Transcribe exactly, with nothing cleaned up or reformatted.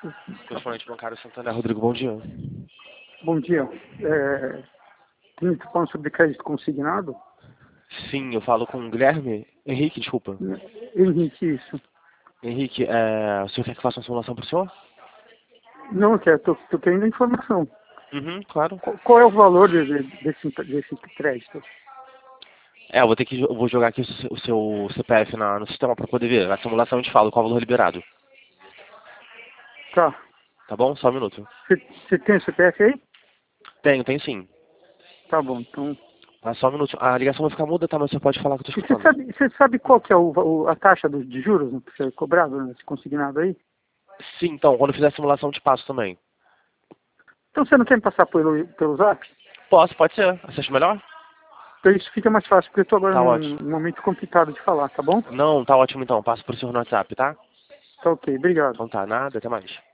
Correspondente bancário Santander, Rodrigo, bom dia. Bom dia. É, tem que falar sobre crédito consignado? Sim, eu falo com o Guilherme. Henrique, desculpa. Henrique, isso. Henrique, é, o senhor quer que eu faça uma simulação para o senhor? Não, eu quero, tô, tô querendo informação. Uhum, claro. Qual, qual é o valor de, de, desse, desse crédito? É, eu vou ter que eu vou jogar aqui o seu, o seu C P F na, no sistema para poder ver. A simulação a gente fala qual é o valor liberado. Tá. Tá bom? Só um minuto. Você tem o C P F aí? Tenho, tenho sim. Tá bom, então... Mas só um minuto. A ligação vai ficar muda, tá? Mas você pode falar que eu tô Você escutando. sabe, você sabe qual que é o, o, a taxa do, de juros né, que você é cobrado nesse consignado aí? Sim, então, quando eu fizer a simulação eu te passo também. Então você não quer me passar pelo, pelo zap? Posso, pode ser. Você acha melhor? Então isso fica mais fácil, porque eu tô agora Tá num, ótimo. num momento complicado de falar, tá bom? Não, tá ótimo então. Passo pro senhor no WhatsApp, tá? Tá ok, obrigado. Então tá, nada, até mais.